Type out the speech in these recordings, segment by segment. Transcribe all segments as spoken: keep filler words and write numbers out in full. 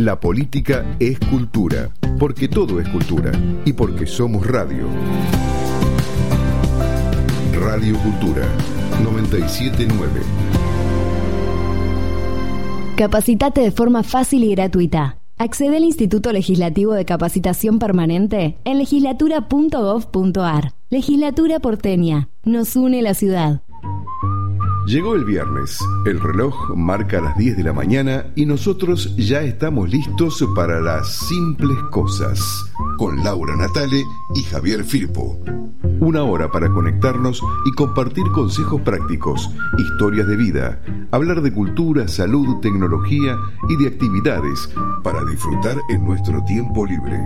La política es cultura, porque todo es cultura y porque somos radio. Radio Cultura noventa y siete punto nueve. Capacitate de forma fácil y gratuita. Accede al Instituto Legislativo de Capacitación Permanente en legislatura punto gov punto ar. Legislatura porteña. Nos une la ciudad. Llegó el viernes, el reloj marca las diez de la mañana y nosotros ya estamos listos para las simples cosas, con Laura Natale y Javier Firpo. Una hora para conectarnos y compartir consejos prácticos, historias de vida, hablar de cultura, salud, tecnología y de actividades para disfrutar en nuestro tiempo libre.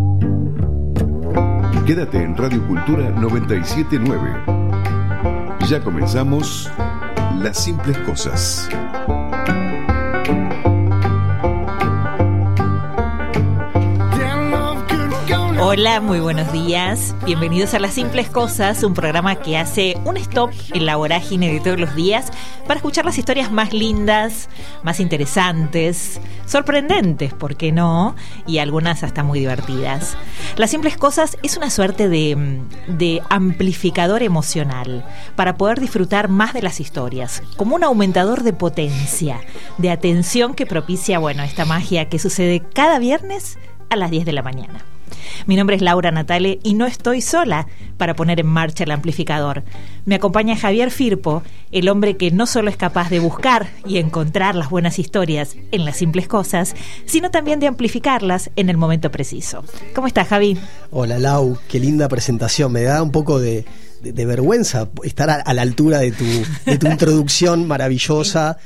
Quédate en Radio Cultura noventa y siete punto nueve. Ya comenzamos Las Simples Cosas. Hola, muy buenos días. Bienvenidos a Las Simples Cosas, un programa que hace un stop en la vorágine de todos los días para escuchar las historias más lindas, más interesantes, sorprendentes, ¿por qué no? Y algunas hasta muy divertidas. Las Simples Cosas es una suerte de, de amplificador emocional para poder disfrutar más de las historias, como un aumentador de potencia, de atención que propicia, bueno, esta magia que sucede cada viernes a las diez de la mañana. Mi nombre es Laura Natale y no estoy sola para poner en marcha el amplificador. Me acompaña Javier Firpo, el hombre que no solo es capaz de buscar y encontrar las buenas historias en las simples cosas, sino también de amplificarlas en el momento preciso. ¿Cómo estás, Javi? Hola, Lau, qué linda presentación. Me da un poco de, de, de vergüenza estar a, a la altura de tu, de tu introducción maravillosa.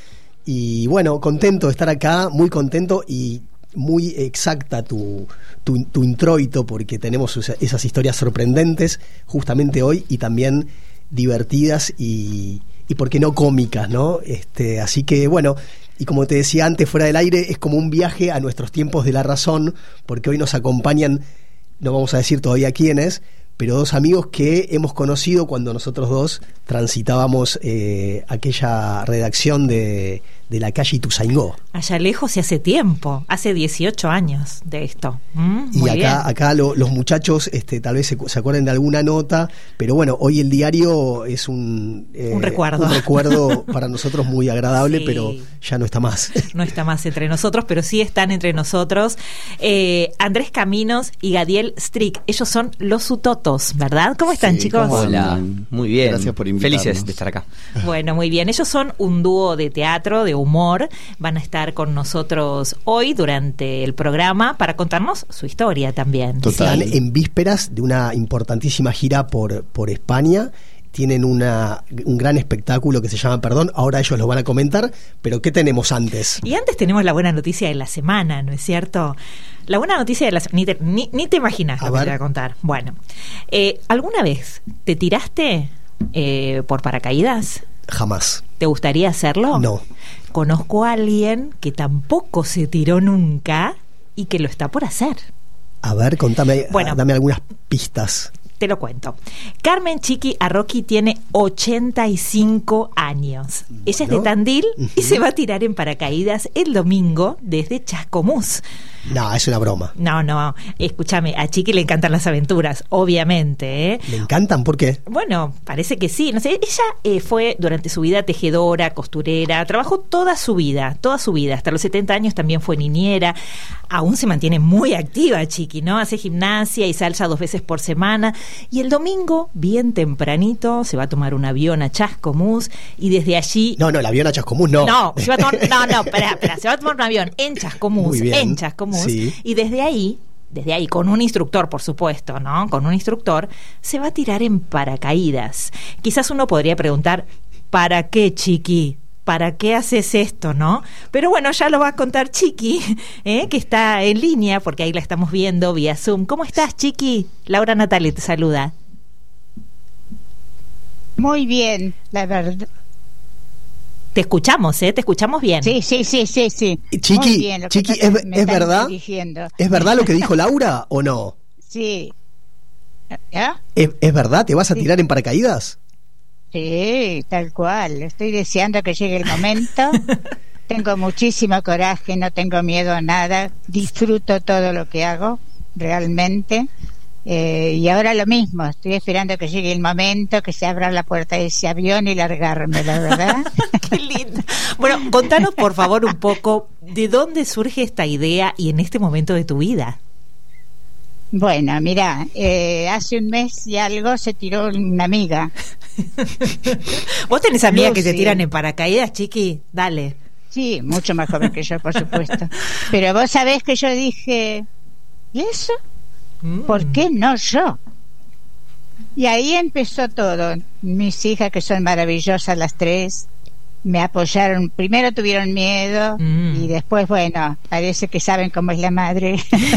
Y bueno, contento de estar acá, muy contento y muy exacta tu, tu, tu introito, porque tenemos esas historias sorprendentes justamente hoy y también divertidas y, y por qué no cómicas, ¿no? Este, así que bueno, y como te decía antes fuera del aire, es como un viaje a nuestros tiempos de la razón, porque hoy nos acompañan, no vamos a decir todavía quiénes, pero dos amigos que hemos conocido cuando nosotros dos transitábamos eh, aquella redacción de, de la calle Ituzaingó. Allá lejos y hace tiempo, hace dieciocho años de esto. Mm, y acá, acá lo, los muchachos este, tal vez se, se acuerden de alguna nota, pero bueno, hoy el diario es un, eh, un recuerdo, un recuerdo para nosotros muy agradable, sí. Pero ya no está más. No está más entre nosotros, pero sí están entre nosotros. Eh, Andrés Caminos y Gadiel Strick, ellos son los Utotos, ¿verdad? ¿Cómo están, sí, chicos? Hola, muy bien. Gracias por invitarnos. Felices de estar acá. Bueno, muy bien. Ellos son un dúo de teatro, de humor. Van a estar con nosotros hoy durante el programa para contarnos su historia también. Total. Están en vísperas de una importantísima gira por, por España. Tienen una, un gran espectáculo que se llama Perdón, ahora ellos lo van a comentar, pero ¿qué tenemos antes? Y antes tenemos la buena noticia de la semana, ¿no es cierto? La buena noticia de la semana, ni te, ni, ni te imaginas lo que te voy a contar. Bueno, eh, ¿alguna vez te tiraste eh, por paracaídas? Jamás. ¿Te gustaría hacerlo? No. Conozco a alguien que tampoco se tiró nunca y que lo está por hacer. A ver, contame, bueno, dame algunas pistas. Te lo cuento. Carmen Chiqui Arroqui tiene ochenta y cinco años. Bueno. Ella es de Tandil uh-huh. y se va a tirar en paracaídas el domingo desde Chascomús. No, es una broma. No, no, escúchame, a Chiqui le encantan las aventuras, obviamente, ¿eh? ¿Le encantan? ¿Por qué? Bueno, parece que sí, no sé, ella eh, fue durante su vida tejedora, costurera, trabajó toda su vida, toda su vida, hasta los setenta años también fue niñera, aún se mantiene muy activa Chiqui, ¿no? Hace gimnasia y salsa dos veces por semana, y el domingo, bien tempranito, se va a tomar un avión a Chascomús, y desde allí... No, no, el avión a Chascomús no. No, se va a tomar, no, no, espera, espera, se va a tomar un avión en Chascomús, en Chascomús, sí. Y desde ahí, desde ahí, con un instructor, por supuesto, ¿no? Con un instructor, se va a tirar en paracaídas. Quizás uno podría preguntar, ¿para qué, Chiqui? ¿Para qué haces esto, no? Pero bueno, ya lo va a contar Chiqui, ¿eh? Que está en línea, porque ahí la estamos viendo vía Zoom. ¿Cómo estás, Chiqui? Laura Natale te saluda. Muy bien, la verdad. Te escuchamos, ¿eh? Te escuchamos bien. Sí, sí, sí, sí, sí. Chiqui, Muy bien, lo Chiqui, que ¿es, me es verdad? Dirigiendo. ¿Es verdad lo que dijo Laura o no? Sí. ¿Ya? ¿Es, ¿Es verdad? ¿Te vas a tirar sí. en paracaídas? Sí, tal cual. Estoy deseando que llegue el momento. tengo muchísimo coraje, no tengo miedo a nada, disfruto todo lo que hago, realmente. Eh, y ahora lo mismo, estoy esperando que llegue el momento, que se abra la puerta de ese avión y largarme, la verdad. Qué lindo. Bueno, contanos por favor un poco de dónde surge esta idea y en este momento de tu vida. Bueno, mira, eh, hace un mes y algo se tiró una amiga. ¿Vos tenés amigas que se Lucy. tiran en paracaídas, chiqui? Dale. Sí, mucho más joven que yo, por supuesto. Pero vos sabés que yo dije, ¿y eso? Mm. ¿Por qué no yo? Y ahí empezó todo. Mis hijas, que son maravillosas las tres, me apoyaron. Primero tuvieron miedo Mm. y después, bueno, parece que saben cómo es la madre.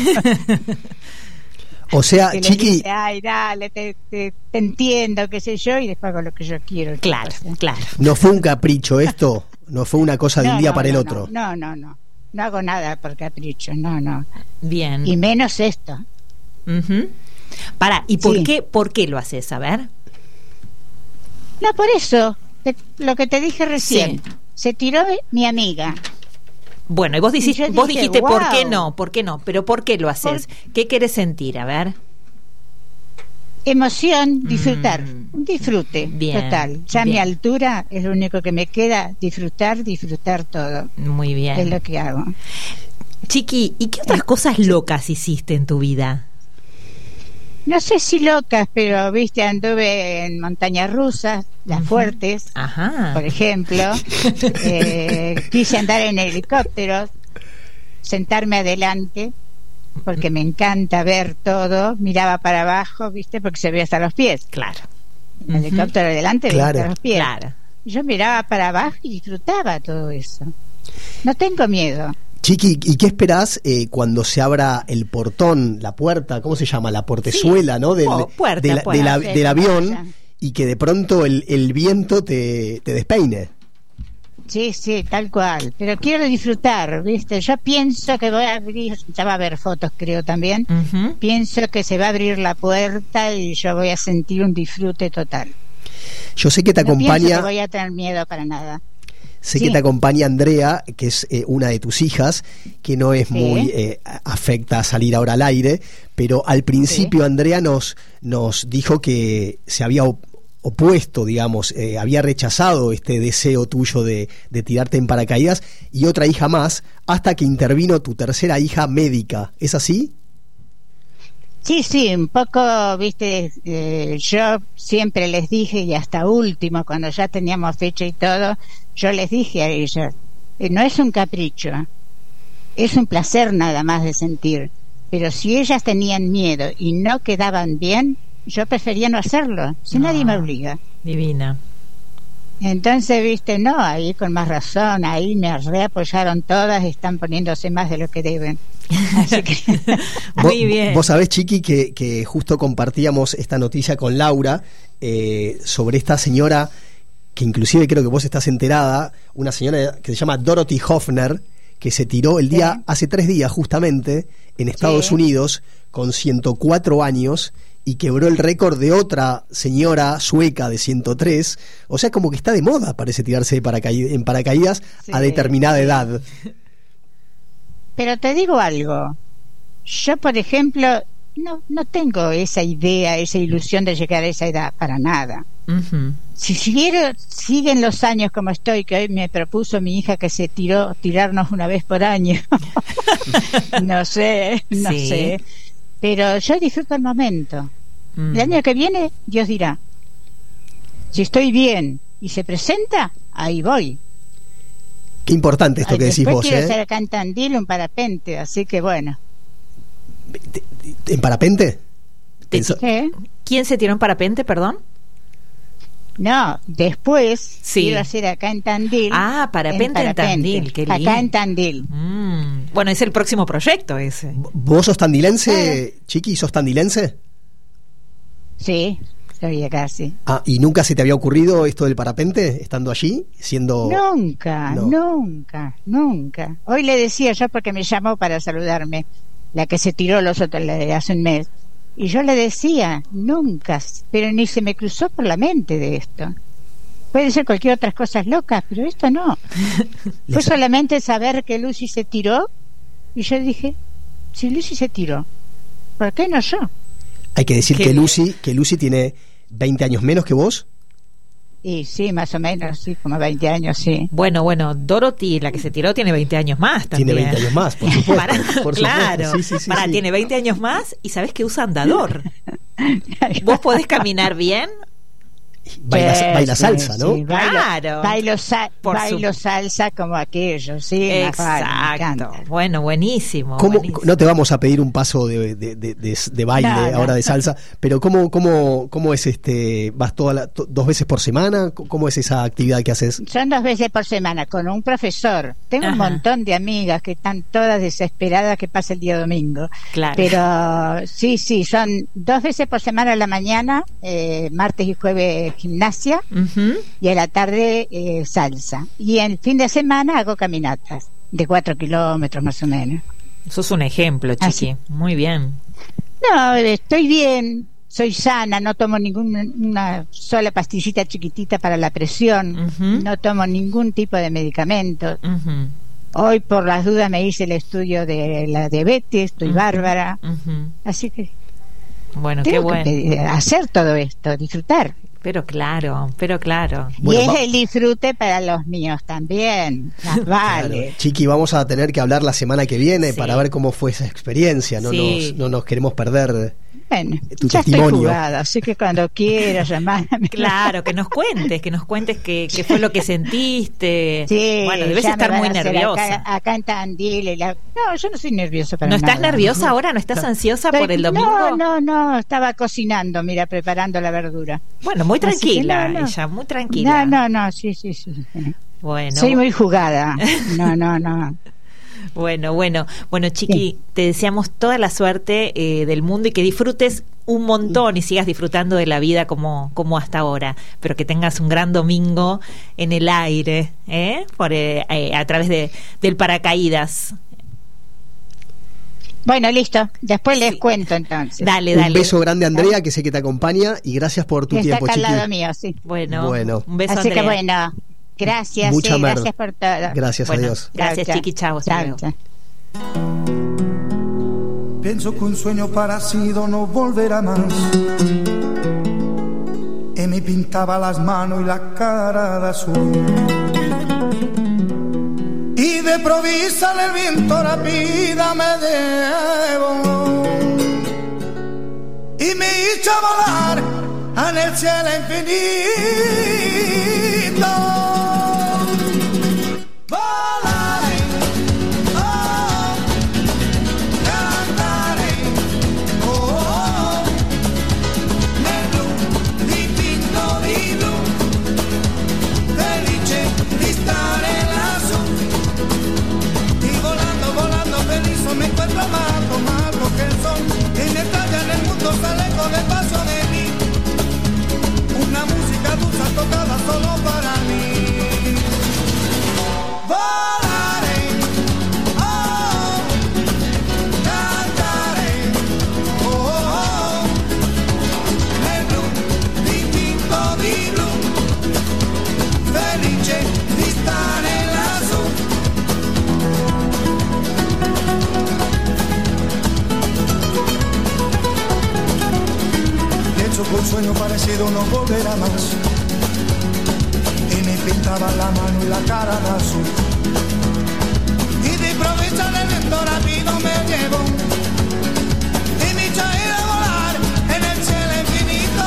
O sea, Que les Chiqui, dice, ay, dale, te, te, te entiendo, qué sé yo, y después hago lo que yo quiero. Claro, claro. no fue un capricho esto, no fue una cosa de No, un día no, para el no, otro. No, no, no. No hago nada por capricho, no, no. Bien. Y menos esto. Ujú. Para, ¿y por Sí. qué por qué lo haces? A ver. No, por eso, te- lo que te dije recién. Sí. Se tiró mi amiga. Bueno, y vos, dicis- Y yo vos dije, dijiste, ¿por "Wow". qué no? ¿Por qué no? Pero ¿por qué lo haces? ¿Qué querés sentir? A ver. Emoción, disfrutar. Mm. Un disfrute Bien, total. Ya a mi bien. altura es lo único que me queda, disfrutar, disfrutar todo. Muy bien. Es lo que hago. Chiqui, ¿y qué otras cosas locas hiciste en tu vida? No sé si locas, pero viste, anduve en montañas rusas, las Ujú. fuertes, Ajá. por ejemplo. Eh, quise andar en helicópteros, sentarme adelante, porque me encanta ver todo. Miraba para abajo, viste, porque se ve hasta los pies. Claro. El Ujú. helicóptero adelante, ve Claro. hasta los pies. Claro. Yo miraba para abajo y disfrutaba todo eso. No tengo miedo. Chiqui, ¿y qué esperás eh, cuando se abra el portón, la puerta, ¿cómo se llama? La portezuela, ¿no? Del, Oh, puerta, de la- puerta. de la- Sí, del avión, ya. y que de pronto el, el viento te, te despeine. Sí, sí, tal cual. Pero quiero disfrutar, ¿viste? Yo pienso que voy a abrir, ya va a haber fotos, creo también. Ujú. Pienso que se va a abrir la puerta y yo voy a sentir un disfrute total. Yo sé que te No pienso acompaña, que voy a tener miedo para nada. sé sí. que te acompaña Andrea, que es eh, una de tus hijas, que no es Sí. muy eh, afecta a salir ahora al aire, pero al principio Sí. Andrea nos, nos dijo que se había op- opuesto, digamos, eh, había rechazado este deseo tuyo de, de tirarte en paracaídas, y otra hija más, hasta que intervino tu tercera hija médica. ¿Es así? Sí, sí, un poco, viste, eh, yo siempre les dije, y hasta último, cuando ya teníamos fecha y todo, yo les dije a ellos, eh, no es un capricho, es un placer nada más de sentir, pero si ellas tenían miedo y no quedaban bien, yo prefería no hacerlo, si Ah. nadie me obliga. Divina. Entonces, viste, no, ahí con más razón, ahí me reapoyaron todas, están poniéndose más de lo que deben. Así que... Muy Vos- bien. Vos sabés, Chiqui, que, que justo compartíamos esta noticia con Laura eh, sobre esta señora, que inclusive creo que vos estás enterada, una señora que se llama Dorothy Hoffner, que se tiró el día, Sí. hace tres días justamente, en Estados Sí. Unidos, con ciento cuatro años, y quebró el récord de otra señora sueca de ciento tres. O sea, como que está de moda, parece, tirarse de paracaí- en paracaídas Sí. a determinada edad. Pero te digo algo, yo por ejemplo no, no tengo esa idea, esa ilusión de llegar a esa edad, para nada. Ujú. Si siguiera, siguen los años como estoy, que hoy me propuso mi hija que se tiró, tirarnos una vez por año, no sé, no Sí. sé, pero yo disfruto el momento. Mm. El año que viene, Dios dirá, si estoy bien y se presenta, ahí voy. Qué importante esto Ay, que decís después vos, quiero ¿eh? hacer acá en Tandil un parapente, así que bueno. ¿En parapente? Te- Pensa- ¿Qué? ¿Quién se tiró en parapente, perdón? No, después Sí. quiero hacer acá en Tandil. Ah, parapente en Tandil, qué lindo. Acá en Tandil. Mm. Bueno, es el próximo proyecto ese. ¿Vos sos tandilense, Chiqui? ¿Sos tandilense? Sí, soy acá, sí. Ah, ¿y nunca se te había ocurrido esto del parapente, estando allí, siendo... Nunca, No. nunca, nunca. Hoy le decía yo, porque me llamó para saludarme, la que se tiró los otros la de hace un mes. Y yo le decía, nunca, pero ni se me cruzó por la mente de esto. puede ser cualquier otras cosas locas, pero esto no. Fue solamente saber que Lucy se tiró y yo dije, si Lucy se tiró, ¿por qué no yo? Hay que decir Qué que bien. Lucy, que Lucy tiene veinte años menos que vos. Y sí, más o menos, sí, como veinte años, sí. Bueno, bueno, Dorothy, la que se tiró, tiene veinte años más también. Tiene veinte años más, por supuesto. Para, por claro, supuesto. Sí, sí, sí, para, sí. tiene veinte años más y sabés que usa andador. ¿Vos podés caminar bien? Baila, Sí, baila sí, salsa, ¿no? sí, bailo, Claro. bailo, sa- Por bailo su- salsa como aquello, sí. más vale, me Exacto. encanta. Bueno, buenísimo. ¿Cómo- buenísimo. no te vamos a pedir un paso de, de, de, de- de baile No, no. ahora de salsa, pero ¿cómo, cómo, cómo es este? ¿Vas toda la- to- dos veces por semana? ¿Cómo es esa actividad que haces? Son dos veces por semana con un profesor. Tengo un Ajá. montón de amigas que están todas desesperadas que pase el día domingo. Claro. Pero sí, sí, son dos veces por semana a la mañana, eh, martes y jueves gimnasia, Ujú. y a la tarde eh, salsa. Y el fin de semana hago caminatas de cuatro kilómetros más o menos. Sos un ejemplo, Ah, Chiqui. Muy bien. No, estoy bien, soy sana, no tomo ninguna una sola pastillita chiquitita para la presión, Ujú. no tomo ningún tipo de medicamento. Ujú. Hoy por las dudas me hice el estudio de la diabetes, estoy Ujú. bárbara, Ujú. así que Bueno, qué tengo bueno. que eh, hacer todo esto, disfrutar. Pero claro, pero claro. Bueno, y es va- el disfrute para los míos también, más vale. Claro. Chiqui, vamos a tener que hablar la semana que viene Sí. para ver cómo fue esa experiencia. No, Sí. nos, no nos queremos perder. Bueno, Tu ya estoy testimonio. jugada, así que cuando quieras llamarme. Claro, que nos cuentes, que nos cuentes qué, qué fue lo que sentiste. Sí, Bueno, debes ya me estar van muy a hacer nerviosa. Acá, acá en Tandil. y la- No, yo no soy nerviosa para ¿No nada. estás nerviosa ahora? ¿No estás ansiosa por Estoy- el domingo? No, no, no, estaba cocinando, mira, preparando la verdura. Bueno, muy Así que tranquila, no, no. ella, muy tranquila. No, no, no, sí, sí, sí. sí. Bueno, Soy muy jugada. No, no, no. bueno, bueno. Bueno, Chiqui, Sí. te deseamos toda la suerte eh, del mundo y que disfrutes un montón y sigas disfrutando de la vida como, como hasta ahora, pero que tengas un gran domingo en el aire, ¿eh? Por, eh, eh, a través de, del paracaídas. Bueno, listo. Después les Sí. cuento entonces. Dale, Un dale. beso grande, Andrea, que sé que te acompaña, y gracias por tu Está tiempo, acá al Chiqui. lado mío, sí. Bueno, Bueno. un beso, Así Andrea. que bueno, gracias, Mucha sí, mer. gracias por todo. Gracias, Bueno, adiós. gracias, Chao, Chiqui, chao, hasta chao, luego. chao. Penso che un sogno parecido no volverá más. Y me pintaba las manos y la cara de azul. Y de provisa el viento rápida me llevó. Y me hizo volar en el cielo infinito. Volaré, oh, cantaré, oh, oh, nel blu, dipinto di blu, felice di stare lassù. Y volando, volando feliz me encuentro más, más lo que el sol. Y me talla en el mundo sale con el paso de mí. Una música dulce tocada solo para mí. Volaré, oh, cantaré, oh, oh, nel blu, dipinto di blu, felice di stare lassù. Pienso que un sueño parecido no volverá más. Y me pintaba la mano y la cara de azul. Y de improviso el viento rápido me llevó. Y me hizo ir a volar en el cielo infinito.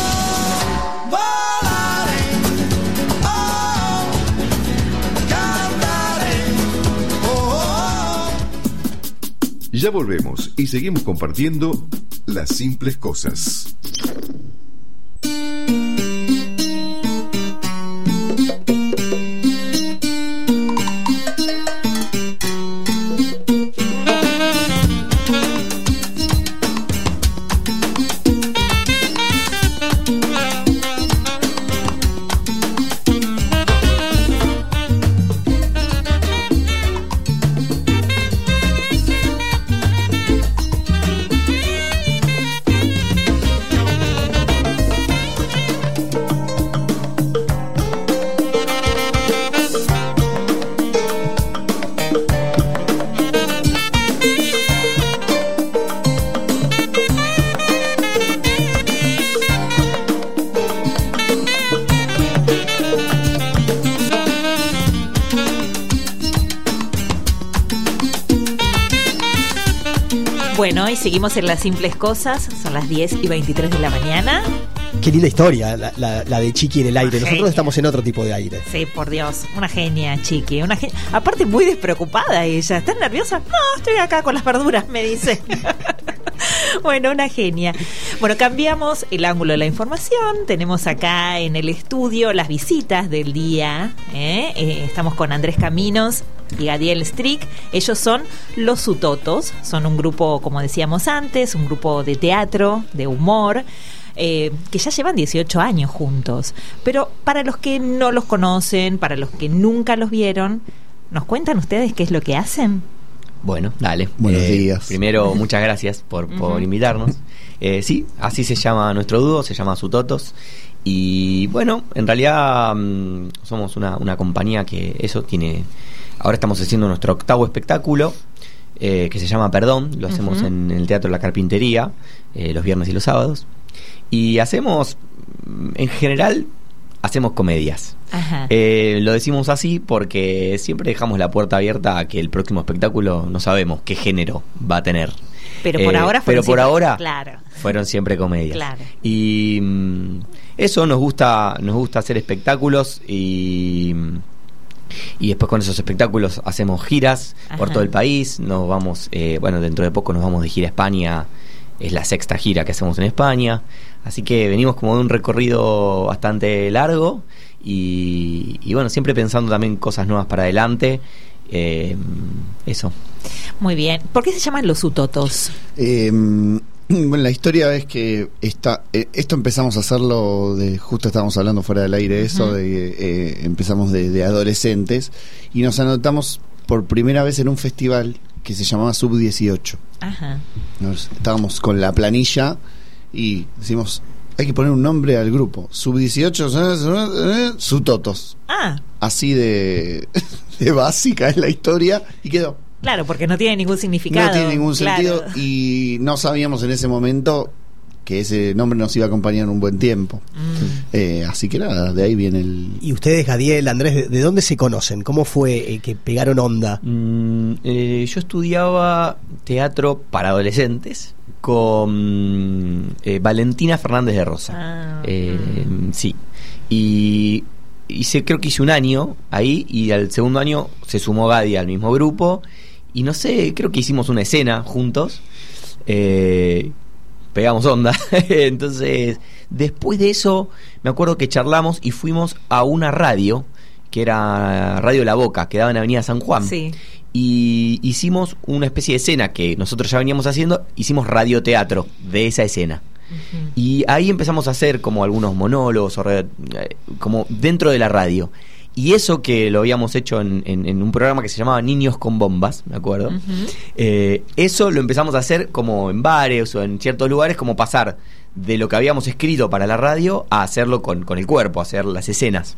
Volaré, oh, cantaré, oh, oh. Ya volvemos y seguimos compartiendo las simples cosas. Bueno, y seguimos en Las Simples Cosas. Son las diez y veintitrés de la mañana. Qué linda historia, la, la, la de Chiqui en el aire. Nosotros Genia. Estamos en otro tipo de aire. Sí, por Dios, una genia, Chiqui. Una genia. Aparte, muy despreocupada ella. ¿Estás nerviosa? No, estoy acá con las verduras, me dice. Bueno, una genia. Bueno, cambiamos el ángulo de la información. Tenemos acá en el estudio las visitas del día. ¿eh? Eh, estamos con Andrés Caminos y Gadiel Strick. Ellos son Los Sutotos. Son un grupo, como decíamos antes, un grupo de teatro, de humor. Eh, que ya llevan dieciocho años juntos. Pero para los que no los conocen, para los que nunca los vieron, ¿nos cuentan ustedes qué es lo que hacen? Bueno, dale. Buenos eh, días. Primero, muchas gracias por, por uh-huh. invitarnos. Eh, sí, así se llama nuestro dúo, se llama Sutotos. Y bueno, en realidad mmm, somos una, una compañía que eso tiene... Ahora estamos haciendo nuestro octavo espectáculo, eh, que se llama Perdón. Lo hacemos uh-huh. en el Teatro La Carpintería, eh, los viernes y los sábados. Y hacemos, en general, hacemos comedias. Ajá. Eh, lo decimos así porque siempre dejamos la puerta abierta a que el próximo espectáculo no sabemos qué género va a tener. Pero por eh, ahora fueron pero por siempre, ahora claro. fueron siempre comedias. Claro. Y mm, eso nos gusta, nos gusta hacer espectáculos y y después con esos espectáculos hacemos giras Ajá. por todo el país. Nos vamos, eh, bueno, dentro de poco nos vamos de gira a España. Es la sexta gira que hacemos en España. Así que venimos como de un recorrido bastante largo y, y bueno, siempre pensando también cosas nuevas para adelante. Eh, eso. Muy bien. ¿Por qué se llaman Los Sutotos? Eh, bueno, la historia es que esta, eh, esto empezamos a hacerlo, de, justo estábamos hablando fuera del aire, eso, uh-huh. de eh, empezamos de, de adolescentes y nos anotamos por primera vez en un festival que se llamaba Sub dieciocho. Ajá. Nos, estábamos con la planilla y decimos, hay que poner un nombre al grupo. Sub dieciocho, Sutotos. Ah. Así de, de básica es la historia y quedó. Claro, porque no tiene ningún significado. No tiene ningún sentido claro. Y no sabíamos en ese momento que ese nombre nos iba a acompañar un buen tiempo. Mm. Eh, así que nada, de ahí viene el... ¿Y ustedes, Gadiel, Andrés, de, de dónde se conocen? ¿Cómo fue eh, que pegaron onda? Mm, eh, yo estudiaba teatro para adolescentes con eh, Valentina Fernández de Rosa. Ah, eh, mm. Sí. Y hice, creo que hice un año ahí y al segundo año se sumó Gadi al mismo grupo y no sé, creo que hicimos una escena juntos. Eh... pegamos onda. Entonces, después de eso, me acuerdo que charlamos y fuimos a una radio, que era Radio La Boca, que daba en Avenida San Juan. Sí. Y hicimos una especie de escena que nosotros ya veníamos haciendo, hicimos radioteatro de esa escena. Uh-huh. Y ahí empezamos a hacer como algunos monólogos, o re, como dentro de la radio. Y eso que lo habíamos hecho en, en, en un programa que se llamaba Niños con Bombas, me acuerdo. Uh-huh. eh, eso lo empezamos a hacer como en bares o en ciertos lugares, como pasar de lo que habíamos escrito para la radio a hacerlo con, con el cuerpo, a hacer las escenas.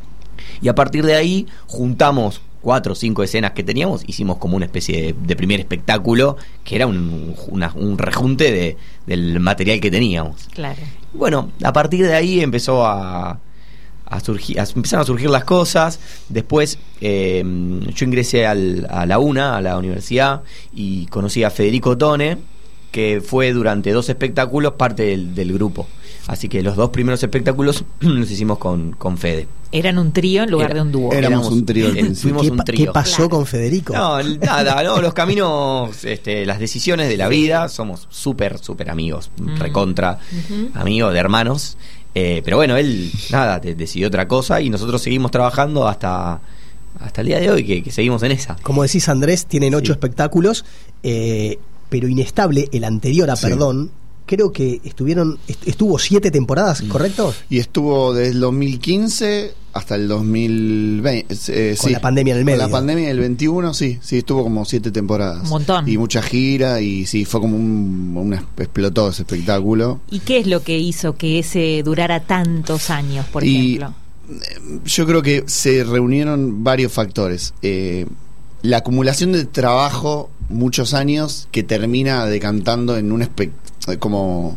Y a partir de ahí juntamos cuatro o cinco escenas que teníamos, hicimos como una especie de, de primer espectáculo, que era un, una, un rejunte de, del material que teníamos. Claro. Bueno, a partir de ahí empezó a... A surgir, a, empezaron a surgir las cosas. Después eh, yo ingresé al, a la UNA, a la universidad, y conocí a Federico Tone, que fue durante dos espectáculos parte del, del grupo. Así que los dos primeros espectáculos los hicimos con, con Fede. Eran un trío en lugar Era, de un dúo. Éramos, éramos un trío. Eh, fuimos ¿Qué, un trío. ¿Qué pasó claro. con Federico? No, nada, no, los caminos, este, las decisiones de la vida, somos súper, súper amigos, mm. recontra, uh-huh. amigos de hermanos. Eh, pero bueno, él, nada, te, decidió otra cosa y nosotros seguimos trabajando hasta, hasta el día de hoy, que, que seguimos en esa. Como decís, Andrés, tienen ocho sí. espectáculos, eh, pero Inestable, el anterior a sí. Perdón, creo que estuvieron estuvo siete temporadas, ¿correcto? Y estuvo desde el dos mil quince hasta el dos mil veinte. Eh, con sí. la pandemia en el medio. Con la pandemia del veintiuno, sí, sí, estuvo como siete temporadas. Un montón. Y mucha gira, y sí, fue como un, un explotó ese espectáculo. ¿Y qué es lo que hizo que ese durara tantos años, por y, ejemplo? Yo creo que se reunieron varios factores. Eh, la acumulación de trabajo, muchos años, que termina decantando en un espectáculo, como,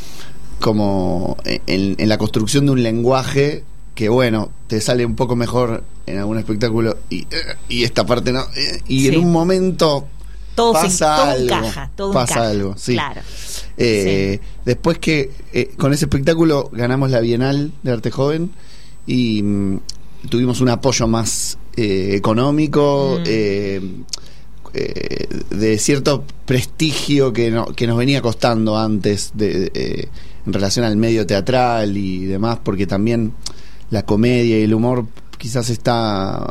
como en, en la construcción de un lenguaje que, bueno, te sale un poco mejor en algún espectáculo y, y esta parte no, y sí. en un momento todo, pasa se, todo algo, encaja, todo pasa encaja. algo, sí. Claro. Eh, Sí. Después que eh, con ese espectáculo ganamos la Bienal de Arte Joven y mm, tuvimos un apoyo más eh, económico, Mm. eh, eh, de cierto prestigio que, no, que nos venía costando antes de, de, eh, en relación al medio teatral y demás, porque también la comedia y el humor quizás está...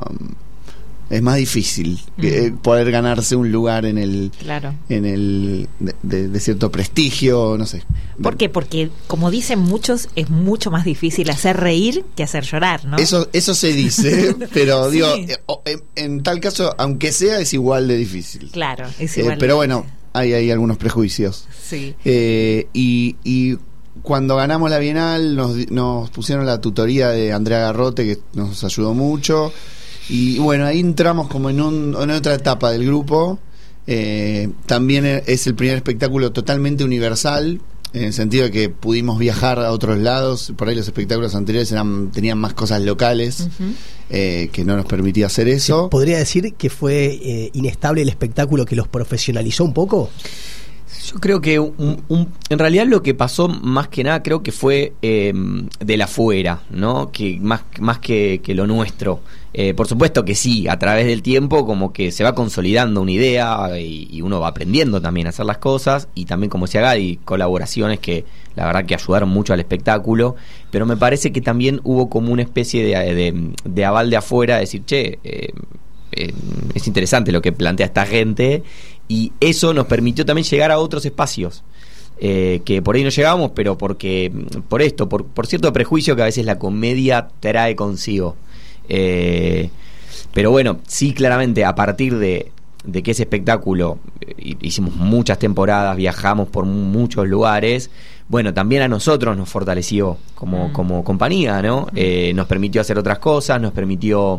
es más difícil Mm. eh, poder ganarse un lugar en el Claro. en el de, de- de cierto prestigio, no sé. ¿Por qué? Porque, como dicen muchos, es mucho más difícil hacer reír que hacer llorar, ¿no? Eso eso se dice, pero Sí. digo, eh, o- en, en tal caso, aunque sea, es igual de difícil. Claro, es Eh, igual. pero bueno, hay hay algunos prejuicios. Sí. Eh, y, y cuando ganamos la Bienal nos, di- nos pusieron la tutoría de Andrea Garrote, que nos ayudó mucho. Y bueno, ahí entramos como en, un, en otra etapa del grupo. Eh, también es el primer espectáculo totalmente universal, en el sentido de que pudimos viajar a otros lados. Por ahí los espectáculos anteriores eran, tenían más cosas locales, Ujú. eh, que no nos permitía hacer eso. ¿Podría decir que fue eh, inestable el espectáculo que los profesionalizó un poco? Yo creo que un- un- en realidad lo que pasó más que nada creo que fue eh, de la afuera, ¿no? Que más, más que, que lo nuestro. Eh, por supuesto que sí, a través del tiempo como que se va consolidando una idea y, y uno va aprendiendo también a hacer las cosas, y también, como decía Gadi, colaboraciones que la verdad que ayudaron mucho al espectáculo, pero me parece que también hubo como una especie de, de, de aval de afuera, de decir, che, eh, eh, es interesante lo que plantea esta gente, y eso nos permitió también llegar a otros espacios eh, que por ahí no llegábamos, pero porque por esto, por, por cierto prejuicio que a veces la comedia trae consigo. Eh, pero bueno, sí, claramente a partir de, de que ese espectáculo eh, hicimos muchas temporadas, viajamos por muchos lugares, bueno, también a nosotros nos fortaleció como, Mm. como compañía, ¿no? Eh, nos permitió hacer otras cosas, nos permitió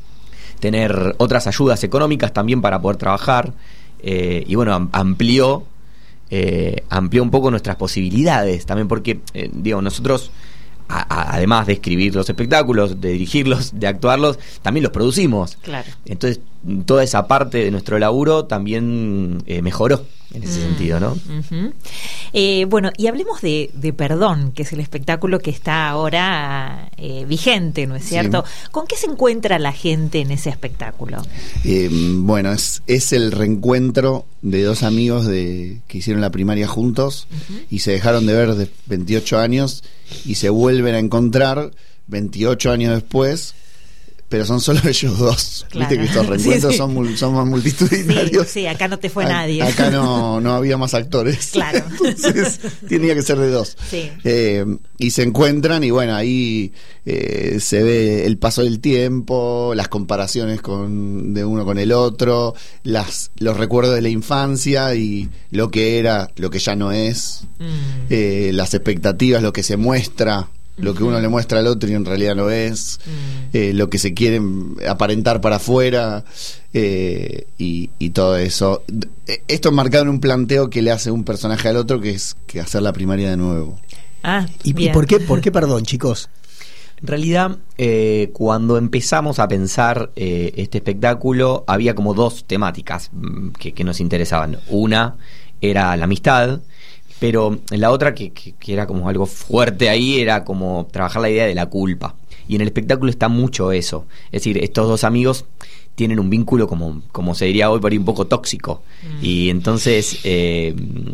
tener otras ayudas económicas también para poder trabajar, eh, y bueno, am- amplió eh, amplió un poco nuestras posibilidades también, porque eh, digo, nosotros a- a- además de escribir los espectáculos, de dirigirlos, de actuarlos, también los producimos. Claro. Entonces toda esa parte de nuestro laburo también eh, mejoró en ese Mm. sentido, ¿no? Ujú. Eh, bueno, y hablemos de, de Perdón, que es el espectáculo que está ahora eh, vigente, ¿no es Sí. cierto? ¿Con qué se encuentra la gente en ese espectáculo? Eh, bueno, es, es el reencuentro de dos amigos de que hicieron la primaria juntos Ujú. y se dejaron de ver de veintiocho años y se vuelven a encontrar veintiocho años después, pero son solo ellos dos. Claro. Viste que estos reencuentros Sí, sí. son, mul- son más Sí, multitudinarios. sí, acá no te fue A- nadie. Acá no, no había más actores. Claro. Entonces tenía que ser de dos. Sí. Eh, y se encuentran y bueno, ahí eh, se ve el paso del tiempo, las comparaciones con, de uno con el otro, las, los recuerdos de la infancia y lo que era, lo que ya no es, Mm. eh, las expectativas, lo que se muestra, lo que uno le muestra al otro y en realidad no es, Mm. eh, lo que se quiere aparentar para afuera, eh, y, y todo eso. D- Esto marcado en un planteo que le hace un personaje al otro, que es que hacer la primaria de nuevo. Ah, ¿Y, y bien. por qué, por qué perdón, chicos? En realidad, eh, cuando empezamos a pensar eh, este espectáculo, había como dos temáticas mm, que, que nos interesaban. Una era la amistad, pero la otra, que, que, que era como algo fuerte ahí, era como trabajar la idea de la culpa. Y en el espectáculo está mucho eso. Es decir, estos dos amigos tienen un vínculo como, como se diría hoy por ahí, un poco tóxico. Mm. Y entonces, eh,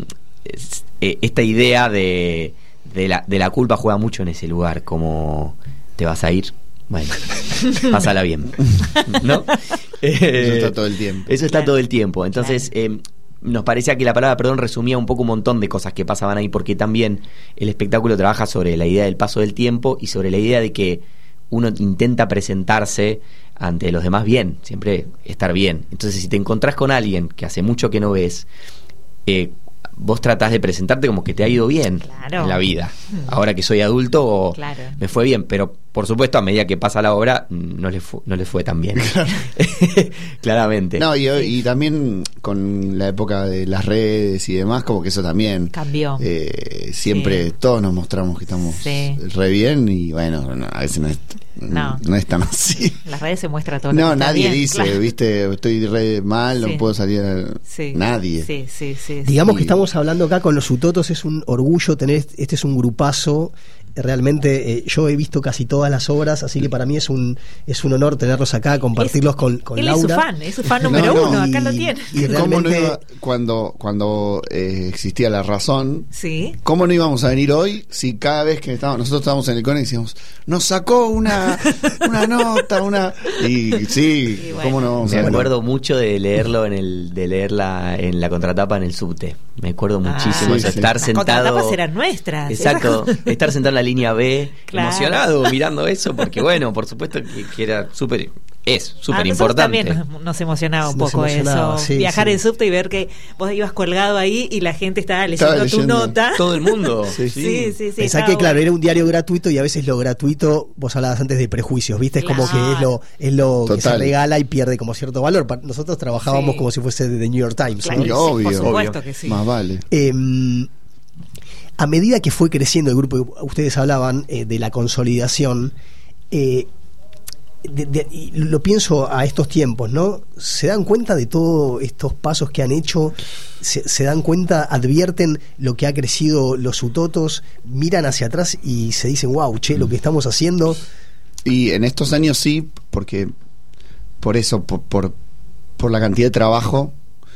es- eh, esta idea de, de, la, de la culpa juega mucho en ese lugar, como te vas a ir, bueno, pásala bien, ¿no? Eso Eh, está todo el tiempo. Eso está Claro. todo el tiempo. Entonces, eh, nos parecía que la palabra perdón resumía un poco un montón de cosas que pasaban ahí, porque también el espectáculo trabaja sobre la idea del paso del tiempo y sobre la idea de que uno intenta presentarse ante los demás bien, siempre estar bien. Entonces, si te encontrás con alguien que hace mucho que no ves, eh, vos tratás de presentarte como que te ha ido bien Claro. en la vida. Ahora que soy adulto, Claro. me fue bien, pero por supuesto, a medida que pasa la obra, no le, fu- no le fue tan bien. Claramente. No, y, y también con la época de las redes y demás, como que eso también cambió. Eh, siempre sí. todos nos mostramos que estamos sí. re bien y bueno, no, a veces no es, no. no es tan así. Las redes se muestra todo. No, lo que nadie está bien, dice, claro. viste, estoy re mal, sí. no puedo salir. A... Sí. Nadie. Sí, sí, sí, Digamos sí. que estamos hablando acá con los Utotos, es un orgullo tener, este es un grupazo. Realmente eh, yo he visto casi todas las obras, así que para mí es un es un honor tenerlos acá, compartirlos es, con, con él Laura. Él es su fan, es su fan número no, no, uno, y, acá lo tiene. Y realmente, ¿Cómo no iba, cuando cuando eh, existía La Razón, ¿sí? ¿Cómo no íbamos a venir hoy si cada vez que estábamos, nosotros estábamos en el Cone y decíamos, nos sacó una una nota, una... Y sí, y bueno, ¿cómo no vamos me a Me acuerdo mucho de leerlo en el de leerla en la contratapa en el subte. Me acuerdo muchísimo ah, de sí, estar sí. sentado. Las contratapas eran nuestras. Exacto, estar sentado en la línea B, claro. emocionado mirando eso, porque bueno, por supuesto que, que era súper, es súper ah, importante. También nos, nos emocionaba un nos poco emocionaba, eso, sí, viajar sí. en subte y ver que vos ibas colgado ahí y la gente estaba leyendo, estaba leyendo. tu nota. Todo el mundo. sí, sí, sí. sí Pensá que bueno. claro, era un diario gratuito y a veces lo gratuito, vos hablabas antes de prejuicios, ¿viste? Es claro. como que es lo, es lo que se regala y pierde como cierto valor. Nosotros trabajábamos sí. como si fuese de The New York Times, claro, ¿no? sí, obvio, por supuesto obvio. que sí. Más vale. Eh, a medida que fue creciendo el grupo, ustedes hablaban eh, de la consolidación, eh, de, de, y lo pienso a estos tiempos, ¿no? ¿Se dan cuenta de todos estos pasos que han hecho? ¿Se, se dan cuenta, advierten lo que ha crecido los Utotos, miran hacia atrás y se dicen, wow, che, lo que estamos haciendo? Y en estos años sí, porque por eso, por, por, por la cantidad de trabajo,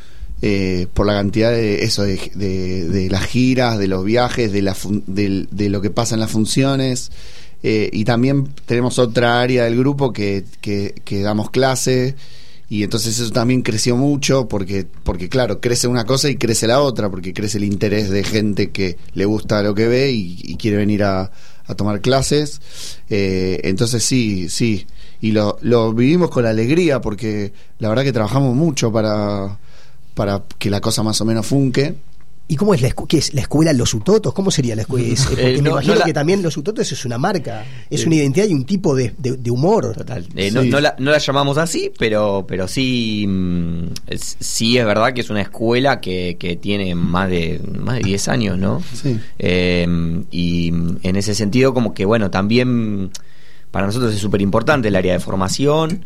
eh, por la cantidad de eso, de, de, de las giras, de los viajes, de, la fun, de, de lo que pasa en las funciones. Eh, y también tenemos otra área del grupo que, que, que damos clase y entonces eso también creció mucho porque, porque claro, crece una cosa y crece la otra, porque crece el interés de gente que le gusta lo que ve y, y quiere venir a, a tomar clases. Eh, entonces sí, sí, y lo, lo vivimos con alegría porque la verdad que trabajamos mucho para, para que la cosa más o menos funque. ¿Y cómo es la, escu- qué es la escuela Los Utotos? ¿Cómo sería la escuela? Es, porque Eh, me no, imagino no la- que también Los Utotos es una marca, es Eh, una identidad y un tipo de, de, de humor. Total. Eh, no, Sí. no, la, no la llamamos así, pero, pero sí, mm, es, sí es verdad que es una escuela que, que tiene más de más de diez años, ¿no? Sí. Eh, y en ese sentido, como que bueno, también para nosotros es súper importante el área de formación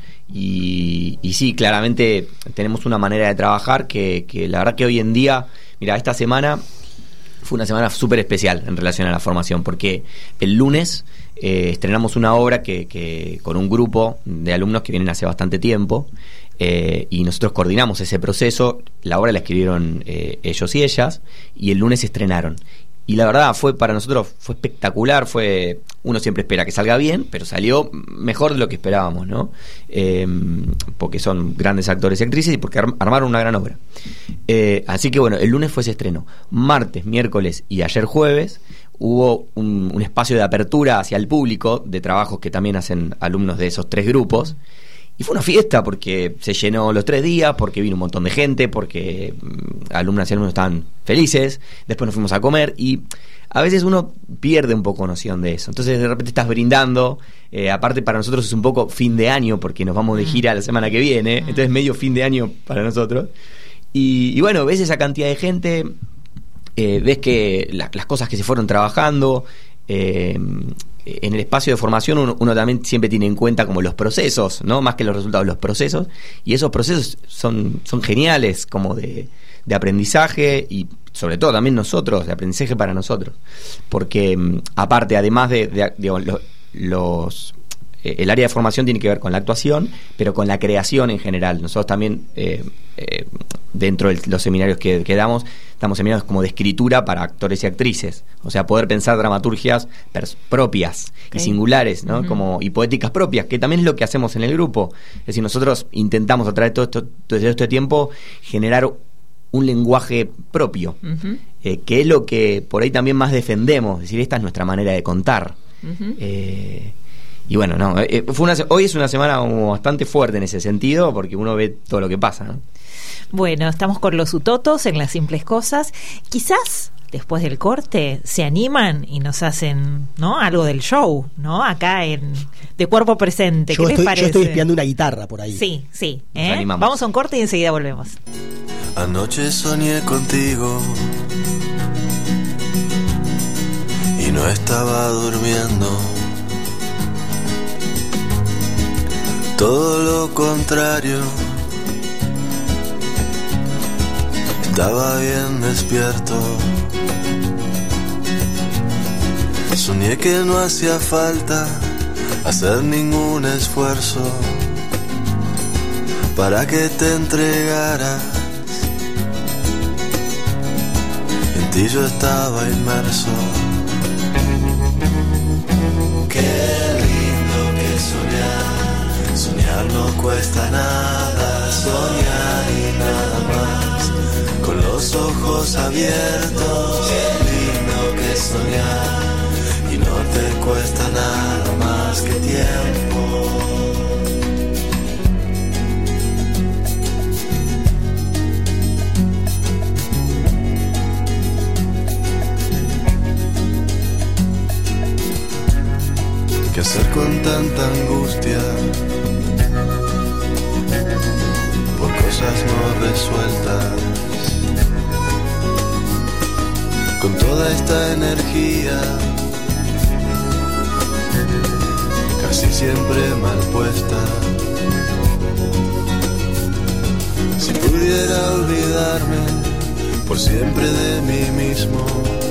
y, y sí, claramente tenemos una manera de trabajar que, que la verdad que hoy en día, mira, esta semana fue una semana súper especial en relación a la formación, porque el lunes eh, estrenamos una obra que, que con un grupo de alumnos que vienen hace bastante tiempo, eh, y nosotros coordinamos ese proceso. La obra la escribieron eh, ellos y ellas, y el lunes estrenaron. Y la verdad fue para nosotros fue espectacular, fue uno siempre espera que salga bien, pero salió mejor de lo que esperábamos, ¿no? Eh, porque son grandes actores y actrices y porque arm- armaron una gran obra. Eh, así que bueno, el lunes fue ese estreno. Martes, miércoles y ayer jueves hubo un, un espacio de apertura hacia el público de trabajos que también hacen alumnos de esos tres grupos. Y fue una fiesta porque se llenó los tres días, porque vino un montón de gente, porque mmm, alumnas y alumnos estaban felices. Después nos fuimos a comer y a veces uno pierde un poco noción de eso. Entonces de repente estás brindando. Eh, aparte para nosotros es un poco fin de año porque nos vamos de gira la semana que viene. Entonces medio fin de año para nosotros. Y, y bueno, ves esa cantidad de gente, eh, ves que la, las cosas que se fueron trabajando. Eh, en el espacio de formación uno, uno también siempre tiene en cuenta como los procesos, ¿no? Más que los resultados, los procesos, y esos procesos son, son geniales como de, de aprendizaje y sobre todo también nosotros, de aprendizaje para nosotros, porque aparte, además de, de, de los, los eh, el área de formación tiene que ver con la actuación, pero con la creación en general. Nosotros también eh, eh, dentro de los seminarios que, que damos, damos seminarios como de escritura para actores y actrices, o sea, poder pensar dramaturgias pers- propias okay. y singulares, ¿no? Uh-huh. Como, y poéticas propias, que también es lo que hacemos en el grupo. Es decir, nosotros intentamos a través de todo esto, todo este tiempo generar un lenguaje propio, uh-huh. eh, que es lo que por ahí también más defendemos, es decir, esta es nuestra manera de contar. Uh-huh. eh, y bueno, no, eh, fue una, hoy es una semana bastante fuerte en ese sentido, porque uno ve todo lo que pasa, ¿no? Bueno, estamos con los Utotos en Las Simples Cosas. Quizás después del corte, se animan y nos hacen, ¿no?, algo del show, ¿no? Acá en de cuerpo presente. Yo ¿Qué estoy, les parece? yo estoy espiando una guitarra por ahí. Sí, sí. Nos ¿eh? animamos. Vamos a un corte y enseguida volvemos. Anoche soñé contigo y no estaba durmiendo. Todo lo contrario, estaba bien despierto. Soñé que no hacía falta hacer ningún esfuerzo para que te entregaras. En ti yo estaba inmerso. Qué lindo que soñar. Soñar no cuesta nada. Soñar y nada más. Con los ojos abiertos. Qué lindo que soñar. Y no te cuesta nada más que tiempo. ¿Qué hacer con tanta angustia? Por cosas no resueltas. Con toda esta energía, casi siempre mal puesta. Si pudiera olvidarme por siempre de mí mismo,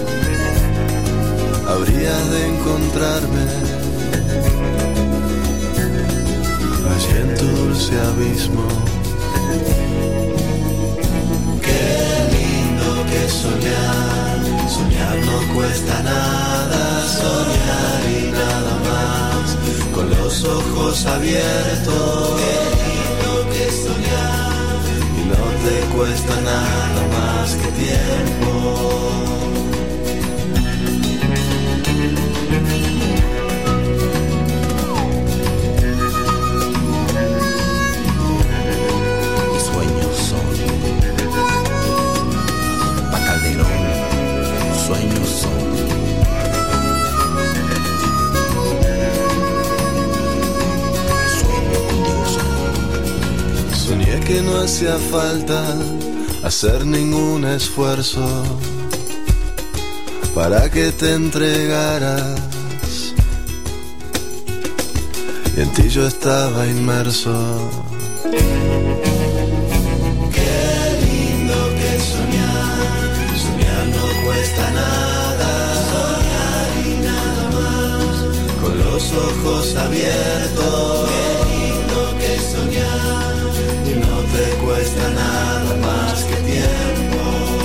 habría de encontrarme allí en tu dulce abismo. Qué lindo que soñar, soñar no cuesta nada, soñar y nada más, con los ojos abiertos. Qué lindo que soñar, y no te cuesta nada más que tiempo. Sueños son. Sueño contigo son. Soñé que no hacía falta hacer ningún esfuerzo para que te entregaras. Y en ti yo estaba inmerso. Ojos abiertos, qué lindo que soñar, y no te cuesta nada más que tiempo.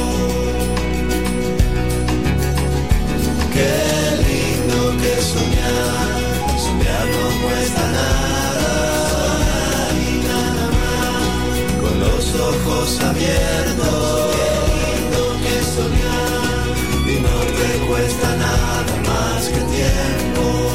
Qué lindo que soñar, soñar no cuesta nada, soñar y nada más, con los ojos abiertos, qué lindo que soñar, y no te cuesta nada más que tiempo.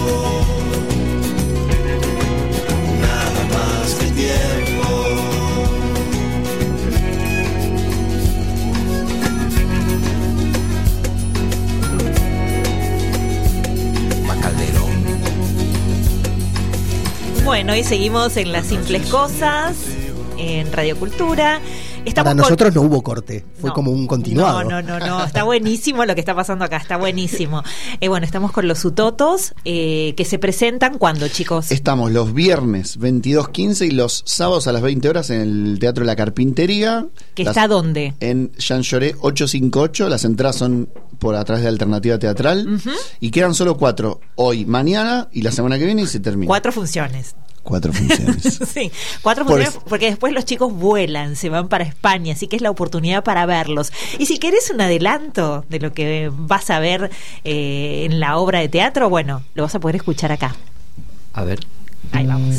Bueno, y seguimos en Las Simples Cosas, en Radio Cultura. Estamos Para con... nosotros no hubo corte, fue no, como un continuado. No, no, no, no, está buenísimo lo que está pasando acá, está buenísimo. Eh, bueno, estamos con los Utotos, eh, que se presentan cuando, chicos. Estamos los viernes veintidós quince y los sábados a las veinte horas en el Teatro La Carpintería. ¿Que las, está dónde? En Jean Lloré ochocientos cincuenta y ocho. Las entradas son por a través de Alternativa Teatral. Uh-huh. Y quedan solo cuatro, hoy, mañana y la semana que viene, y se termina. Cuatro funciones. Cuatro funciones. Sí, cuatro Por funciones, porque después los chicos vuelan, se van para España, así que es la oportunidad para verlos. Y si querés un adelanto de lo que vas a ver eh, en la obra de teatro, bueno, lo vas a poder escuchar acá. A ver. Ahí vamos.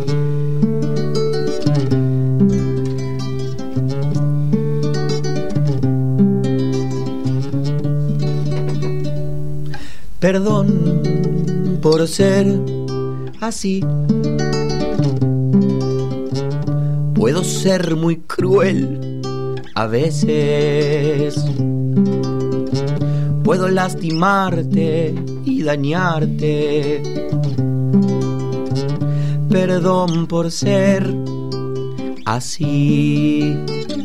Perdón por ser así. Puedo ser muy cruel a veces. puedo lastimarte y dañarte. Perdón por ser así.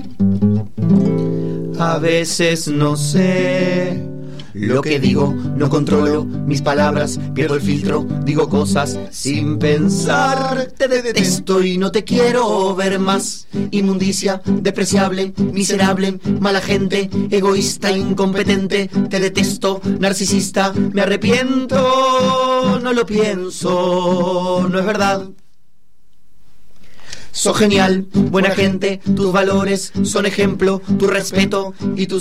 A veces no sé lo que digo, no controlo mis palabras, pierdo el filtro, digo cosas sin pensar. Te detesto y no te quiero ver más. Inmundicia, despreciable, miserable, mala gente, egoísta, incompetente. Te detesto, narcisista, me arrepiento, no lo pienso, no es verdad. Sos genial, buena gente, tus valores son ejemplo, tu respeto y tu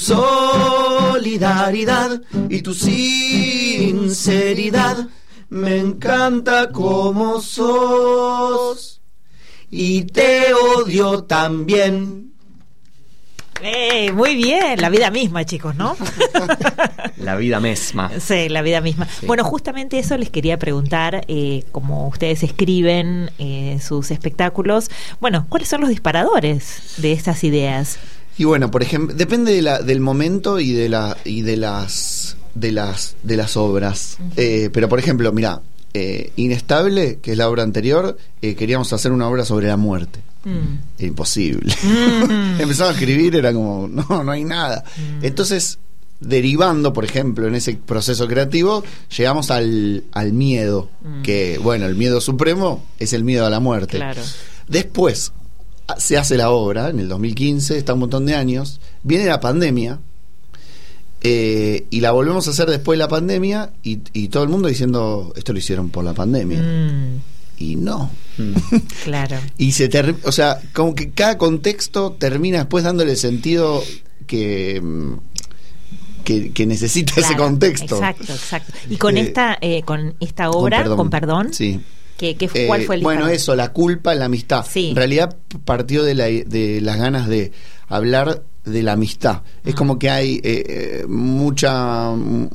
solidaridad y tu sinceridad. Me encanta como sos y te odio también. Eh, muy bien, la vida misma, chicos, ¿no? La vida misma. Sí, la vida misma. Sí. Bueno, justamente eso les quería preguntar, eh, como ustedes escriben eh, sus espectáculos, bueno, ¿cuáles son los disparadores de estas ideas? Y bueno, por ejemplo, depende de la, del momento y de la y de las de las de las obras. Uh-huh. Eh, pero por ejemplo, mira, eh, Inestable, que es la obra anterior, eh, queríamos hacer una obra sobre la muerte. Mm. Imposible. Mm. Empezamos a escribir, era como, no, no hay nada. Mm. Entonces, derivando, por ejemplo, en ese proceso creativo, llegamos al, al miedo, mm. que, bueno, el miedo supremo es el miedo a la muerte. Claro. Después, se hace la obra, en el dos mil quince, está un montón de años, viene la pandemia, eh, y la volvemos a hacer después de la pandemia, y, y todo el mundo diciendo, esto lo hicieron por la pandemia. Mm. Y no. Claro. Y se ter- o sea, como que cada contexto termina después dándole el sentido que que, que necesita, claro, ese contexto. Exacto, exacto. Y con eh, esta eh, con esta obra, con Perdón, con perdón sí. ¿qué, qué, ¿cuál fue el eh, Bueno, disparador? eso, la culpa en la amistad. Sí. En realidad partió de, la, de las ganas de hablar de la amistad. Es uh-huh. como que hay eh, mucha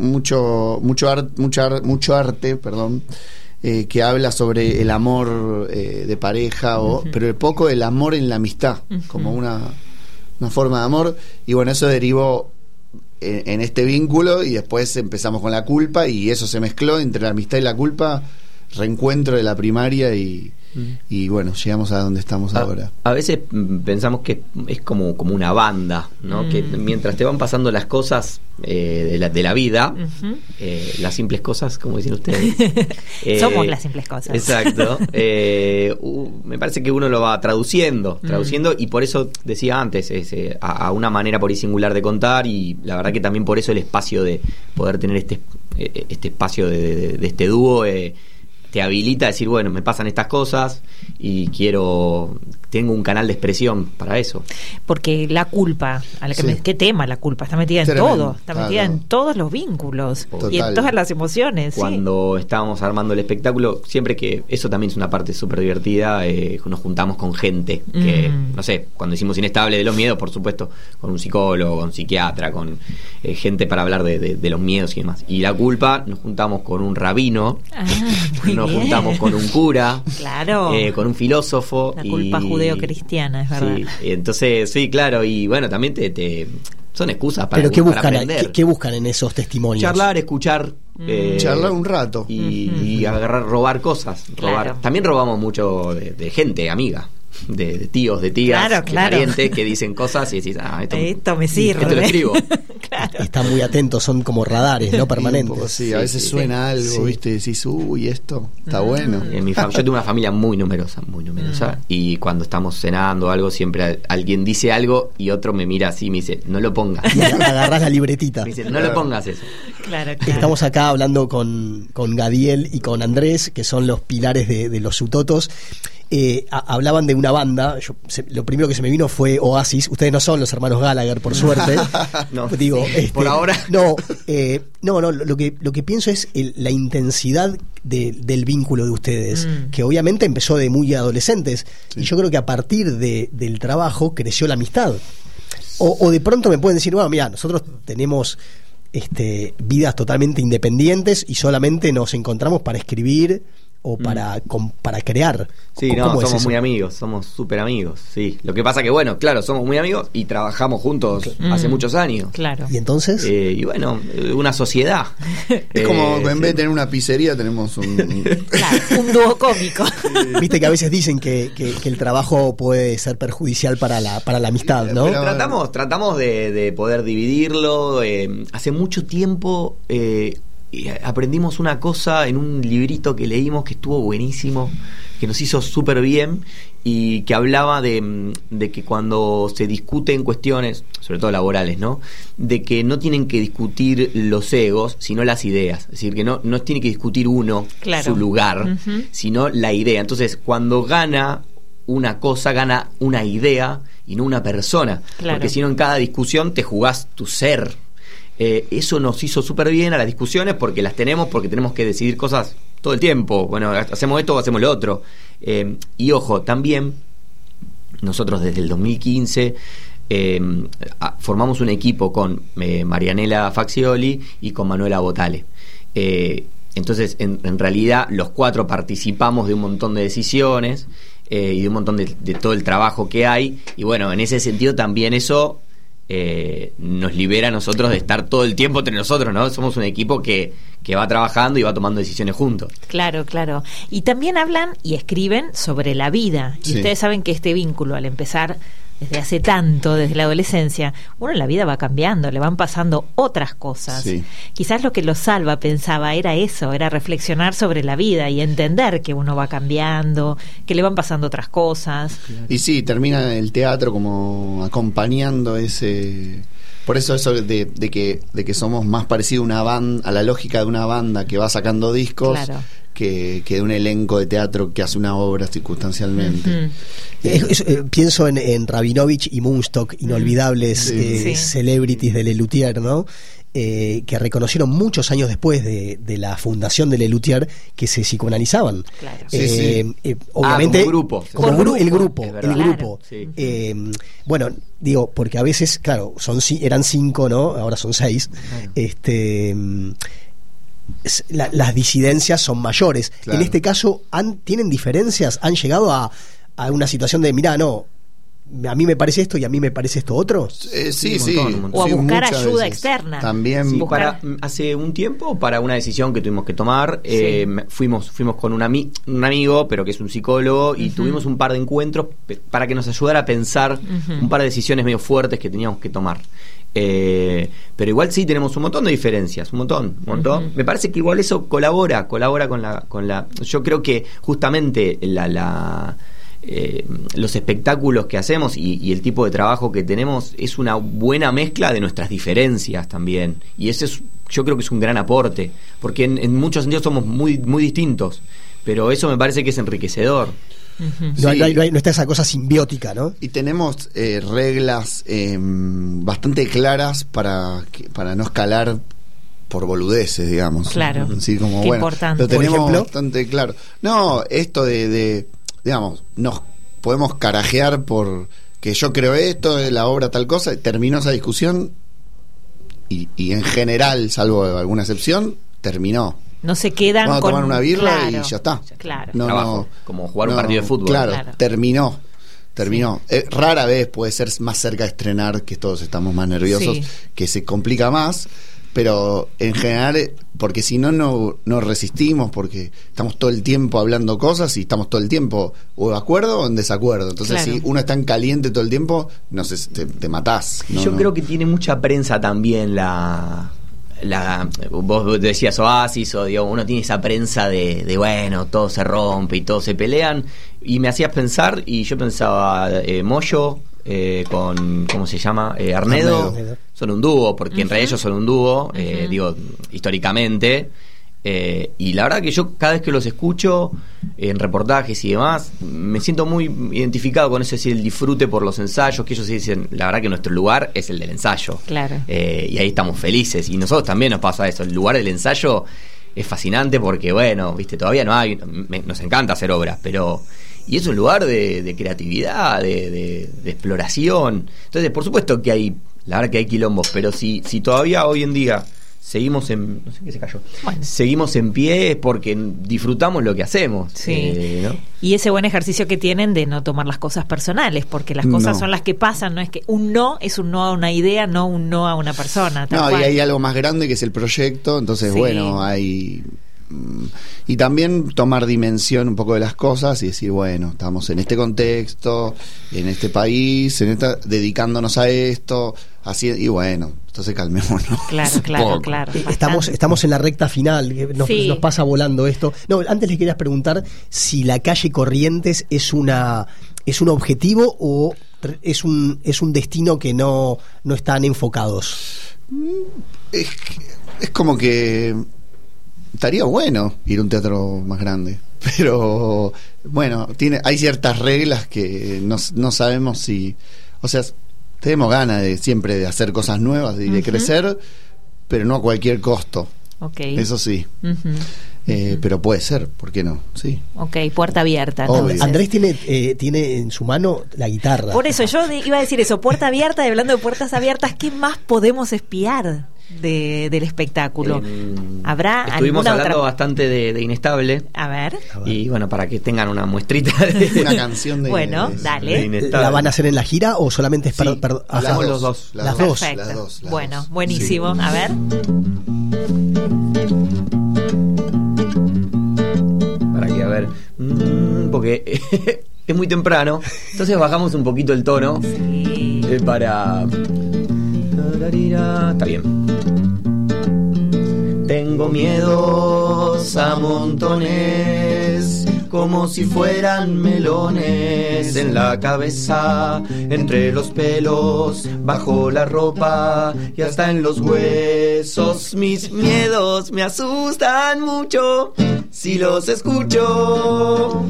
mucho mucho arte, mucha, mucho arte, perdón. Eh, que habla sobre el amor eh, de pareja, o, uh-huh. pero poco el amor en la amistad, uh-huh. como una, una forma de amor. Y bueno, eso derivó en, en este vínculo, y después empezamos con la culpa, y eso se mezcló entre la amistad y la culpa, reencuentro de la primaria, y, uh-huh. y bueno, llegamos a donde estamos a, ahora. A veces pensamos que es como, como una banda, ¿no? Uh-huh. Que mientras te van pasando las cosas eh, de, la, de la vida, uh-huh. eh, las simples cosas, como dicen ustedes. eh, Somos las simples cosas. Exacto. Eh, uh, me parece que uno lo va traduciendo, traduciendo, uh-huh. y por eso decía antes, es, eh, a, a una manera por ahí singular de contar, y la verdad que también por eso el espacio de poder tener este, eh, este espacio de, de, de este dúo eh, te habilita a decir, bueno, me pasan estas cosas y quiero, tengo un canal de expresión para eso. Porque la culpa, a la que sí. me, ¿qué tema la culpa? Está metida Tremendo. en todo, está metida ah, no. en todos los vínculos. Total. Y en todas las emociones. Cuando sí. estábamos armando el espectáculo, siempre que, eso también es una parte súper divertida, eh, nos juntamos con gente que, mm. no sé, cuando hicimos Inestable de los miedos, por supuesto, con un psicólogo, con un psiquiatra, con eh, gente para hablar de, de, de los miedos y demás. Y la culpa, nos juntamos con un rabino, ah, muy nos bien. juntamos con un cura, claro. eh, con un filósofo. La culpa y, judeo-cristiana, es verdad. Sí, entonces, sí, claro, y bueno, también te, te son excusas para, ¿Pero qué para buscan, aprender. ¿qué, ¿qué buscan en esos testimonios? Charlar, escuchar. Mm. Eh, Charlar un rato. Y, uh-huh. y agarrar, robar cosas. Robar. Claro. También robamos mucho de, de gente, amiga. De, de tíos, de tías, claro, de claro. parientes que dicen cosas y decís, ah, esto, esto me sirve. Esto lo escribo. Claro. Están muy atentos, son como radares, ¿no? Permanentes. Poco, sí, sí, a veces sí, suena sí. algo, Sí. ¿viste? Y decís, uy, esto está Mm. bueno. En mi fam- yo tengo una familia muy numerosa, muy numerosa, mm. y cuando estamos cenando o algo, siempre a- alguien dice algo y otro me mira así y me dice, no lo pongas. Y agarrás la libretita. Me dice, no lo pongas eso. Claro, claro. Estamos acá hablando con, con Gadiel y con Andrés, que son los pilares de, de los Sutotos. Eh, a, hablaban de una banda. Yo, se, lo primero que se me vino fue Oasis. Ustedes no son los hermanos Gallagher, por suerte. No, digo, sí, este, por ahora. No, eh, no, no. Lo que lo que pienso es el, la intensidad de, del vínculo de ustedes, mm. que obviamente empezó de muy adolescentes, sí. y yo creo que a partir de, del trabajo creció la amistad. O, o de pronto me pueden decir, bueno, mira, nosotros tenemos este, vidas totalmente independientes y solamente nos encontramos para escribir o para, mm. con, para crear. Sí, no, somos muy amigos, somos súper amigos, sí. Lo que pasa que, bueno, claro, somos muy amigos y trabajamos juntos mm. hace muchos años. Claro. ¿Y entonces? Eh, y bueno, una sociedad. Es eh, como en vez de tener una pizzería tenemos un... Claro, un dúo cómico. Viste que a veces dicen que, que, que el trabajo puede ser perjudicial para la, para la amistad, ¿no? Pero tratamos, tratamos de, de poder dividirlo. Eh, hace mucho tiempo... Eh, Y aprendimos una cosa en un librito que leímos que estuvo buenísimo, que nos hizo súper bien y que hablaba de, de que cuando se discuten cuestiones, sobre todo laborales, ¿no? De que no tienen que discutir los egos, sino las ideas. Es decir, que no, no tiene que discutir uno claro. su lugar, uh-huh. sino la idea. Entonces, cuando gana una cosa, gana una idea y no una persona. Claro. Porque si no, en cada discusión te jugás tu ser. Eh, eso nos hizo súper bien a las discusiones porque las tenemos, porque tenemos que decidir cosas todo el tiempo. Bueno, hacemos esto o hacemos lo otro. Eh, y ojo, también nosotros desde el dos mil quince eh, a, formamos un equipo con eh, Marianela Faxioli y con Manuela Botale. Eh, entonces, en, en realidad, los cuatro participamos de un montón de decisiones eh, y de un montón de, de todo el trabajo que hay. Y bueno, en ese sentido también eso... Eh, nos libera a nosotros de estar todo el tiempo entre nosotros, ¿no? Somos un equipo que, que va trabajando y va tomando decisiones juntos. Claro, claro. Y también hablan y escriben sobre la vida. Y sí. ustedes saben que este vínculo, al empezar desde hace tanto, desde la adolescencia, uno en la vida va cambiando, le van pasando otras cosas. Sí. Quizás lo que lo salva, pensaba, era eso, era reflexionar sobre la vida y entender que uno va cambiando, que le van pasando otras cosas. Y sí, termina el teatro como acompañando ese... Por eso eso de, de que de que somos más parecidos a una banda, a la lógica de una banda que va sacando discos, claro. que, que de un elenco de teatro que hace una obra circunstancialmente. Uh-huh. Es, es, eh, pienso en, en Rabinovich y Munstock, inolvidables sí. Eh, sí. celebrities de Lelutier, ¿no? Eh, que reconocieron muchos años después de, de la fundación de Lelutier que se psicoanalizaban. Claro. Eh, sí, sí. Eh, obviamente, ah, como grupo. Como Por grupo, el grupo, el claro. grupo. Sí. Eh, bueno, digo, porque a veces, claro, son eran cinco, ¿no? Ahora son seis. Claro. Este. La, las disidencias son mayores. Claro. En este caso, han, ¿tienen diferencias? ¿Han llegado a, a una situación de, mirá, no, a mí me parece esto y a mí me parece esto otro? Eh, sí, sí. O a sí, buscar ayuda veces. externa. También. Sí, para, hace un tiempo, para una decisión que tuvimos que tomar, sí. eh, fuimos fuimos con un, ami- un amigo, pero que es un psicólogo, y uh-huh. tuvimos un par de encuentros pe- para que nos ayudara a pensar uh-huh. un par de decisiones medio fuertes que teníamos que tomar. Eh, pero igual sí tenemos un montón de diferencias, un montón, un montón. Uh-huh. Me parece que igual eso colabora, colabora con la, con la. Yo creo que justamente la, la eh, los espectáculos que hacemos y, y el tipo de trabajo que tenemos es una buena mezcla de nuestras diferencias también. Y ese es, yo creo que es un gran aporte, porque en, en muchos sentidos somos muy, muy distintos. Pero eso me parece que es enriquecedor. Uh-huh. No, hay, no, hay, no, hay, no está esa cosa simbiótica, ¿no? Y tenemos eh, reglas eh, bastante claras para, que, para no escalar por boludeces, digamos. Claro. Así como, Qué bueno, importante. Lo tenemos ¿Por ejemplo? Bastante claro. No, esto de, de, digamos, nos podemos carajear por que yo creo esto, la obra tal cosa, terminó esa discusión y, y en general, salvo alguna excepción, terminó. No se quedan Vamos a con... tomar una birra claro, y ya está. Claro. No, no, como jugar no, un partido de fútbol. Claro, claro. terminó. Terminó. Sí. Eh, rara vez puede ser más cerca de estrenar, que todos estamos más nerviosos, sí. que se complica más, pero en general, porque si no, no no resistimos, porque estamos todo el tiempo hablando cosas y estamos todo el tiempo o de acuerdo o en desacuerdo. Entonces, claro. si uno está en caliente todo el tiempo, no sé, te, te matás. ¿no? Yo no. creo que tiene mucha prensa también la... La, vos decías Oasis o digo, uno tiene esa prensa de, de bueno, todo se rompe y todos se pelean, y me hacías pensar y yo pensaba eh, Moyo eh, con ¿cómo se llama? Eh, Arnedo, Arnedo son un dúo, porque uh-huh. en realidad ellos son un dúo, eh, uh-huh. digo, históricamente. Eh, y la verdad que yo cada vez que los escucho en reportajes y demás me siento muy identificado con eso, es decir, el disfrute por los ensayos, que ellos dicen, la verdad que nuestro lugar es el del ensayo, claro. eh, y ahí estamos felices, y nosotros también nos pasa eso, el lugar del ensayo es fascinante porque bueno, viste, todavía no hay, me, nos encanta hacer obras, pero y es un lugar de, de creatividad, de, de, de exploración. Entonces por supuesto que hay, la verdad que hay quilombos, pero si, si todavía hoy en día seguimos en, no sé qué se cayó, bueno. seguimos en pie porque disfrutamos lo que hacemos. Sí. Eh, ¿no? Y ese buen ejercicio que tienen de no tomar las cosas personales, porque las cosas no. son las que pasan, no es que un no es un no a una idea, no un no a una persona. No, cual. Y hay algo más grande que es el proyecto, entonces sí. bueno, hay... Y también tomar dimensión un poco de las cosas y decir, bueno, estamos en este contexto, en este país, en esta, dedicándonos a esto, así, y bueno, entonces calmémonos. Claro, claro, claro. Estamos, estamos en la recta final, nos, sí. nos pasa volando esto. No, antes les quería preguntar si la calle Corrientes es una es un objetivo o es un es un destino que no, no están enfocados. Es, es como que estaría bueno ir a un teatro más grande, pero bueno, tiene hay ciertas reglas que no, no sabemos si, o sea, tenemos ganas de siempre de hacer cosas nuevas y de uh-huh. crecer, pero no a cualquier costo. Okay. Eso sí. Uh-huh. Eh, uh-huh. Pero puede ser, ¿por qué no? Sí. Ok, puerta abierta. Andrés tiene eh, tiene en su mano la guitarra. Por eso yo iba a decir eso, puerta abierta, y hablando de puertas abiertas, ¿qué más podemos espiar de, del espectáculo? Eh, ¿Habrá estuvimos hablando otra... bastante de, de Inestable. A ver. Y bueno, para que tengan una muestrita de una canción de bueno, de, dale. De ¿La van a hacer en la gira o solamente es para, sí, para hacemos los dos? Las, las dos. Perfecto. Las dos, las bueno, dos. buenísimo. Sí. A ver. Para que a ver, mm, porque es muy temprano, entonces bajamos un poquito el tono sí. eh, para... Está bien. Tengo miedos a montones, como si fueran melones en la cabeza, entre los pelos, bajo la ropa y hasta en los huesos. Mis miedos me asustan mucho si los escucho.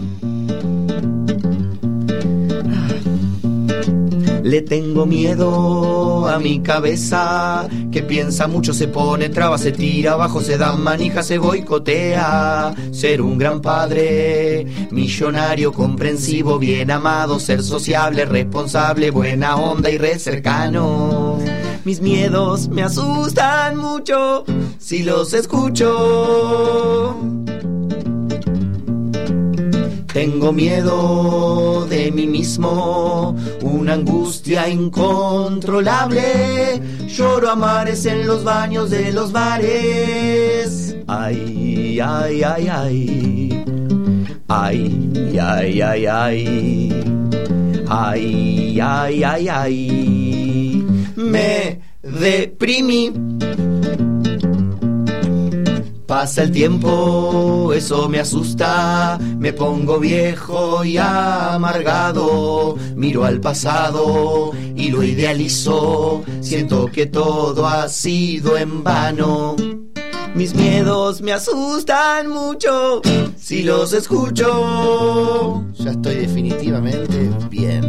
Le tengo miedo a mi cabeza, que piensa mucho, se pone traba, se tira abajo, se da manija, se boicotea. Ser un gran padre, millonario, comprensivo, bien amado, ser sociable, responsable, buena onda y re cercano. Mis miedos me asustan mucho si los escucho. Tengo miedo de mí mismo, una angustia incontrolable. Lloro a mares en los baños de los bares. Ay, ay, ay, ay. Ay, ay, ay, ay. Ay, ay, ay, ay. Me deprimí. Pasa el tiempo, eso me asusta, me pongo viejo y amargado, miro al pasado y lo idealizo, siento que todo ha sido en vano. Mis miedos me asustan mucho si los escucho. Ya estoy definitivamente bien.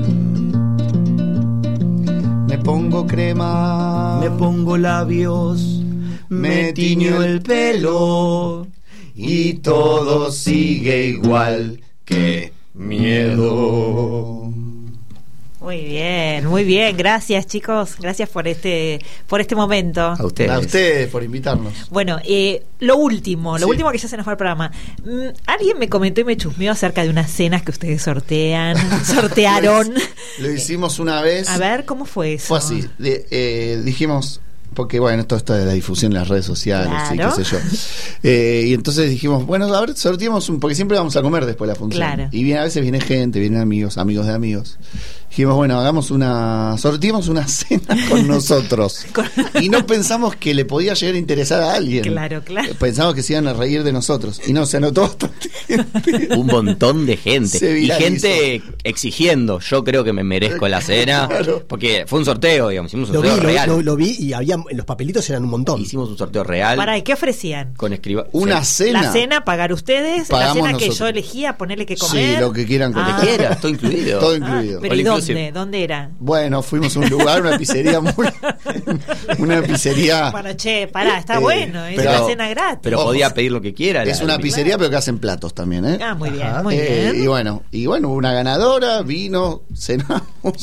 Me pongo crema, me pongo labios, me tiño el pelo y todo sigue igual. ¡Qué miedo! Muy bien, muy bien. Gracias, chicos. Gracias por este por este momento. A ustedes. A ustedes por invitarnos. Bueno, eh, lo último, lo sí. último que ya se nos va el programa. Mm, alguien me comentó y me chusmeó acerca de unas cenas que ustedes sortean, sortearon. Lo hicimos una vez. A ver, ¿cómo fue eso? Fue así. De, eh, dijimos... Porque bueno, todo esto de la difusión en las redes sociales, claro. y qué sé yo. Eh, y entonces dijimos, bueno, a ver, sorteamos un, porque siempre vamos a comer después de la función. Claro. Y viene, a veces viene gente, vienen amigos, amigos de amigos. Dijimos, bueno, hagamos una, sorteamos una cena con nosotros. Y no pensamos que le podía llegar a interesar a alguien. Claro, claro. Pensamos que se iban a reír de nosotros. Y no, se anotó bastante gente. Un montón de gente. Y gente exigiendo, yo creo que me merezco la cena. Claro. Porque fue un sorteo, digamos, hicimos un lo sorteo vi, real. Lo, lo vi y había, en los papelitos eran un montón. Hicimos un sorteo real. Para, ¿y qué ofrecían? Con escriba. Una sí. cena. La cena, pagar ustedes. Pagamos la cena nosotros. Que yo elegía, ponerle que comer. Sí, lo que quieran comer. Ah. Quiera, todo incluido. Todo incluido. Ah, pero ¿y dónde? ¿Dónde? ¿Dónde era? Bueno, fuimos a un lugar, una pizzería muy... una pizzería... Bueno, che, pará, está Eh, bueno, es pero- una cena gratis. Pero Ojo. podía pedir lo que quiera. Es la- una la- pizzería, pero que hacen platos también, ¿eh? Ah, muy bien, Ajá. muy Eh, bien. y bueno, y bueno, hubo una ganadora, vino, cenamos.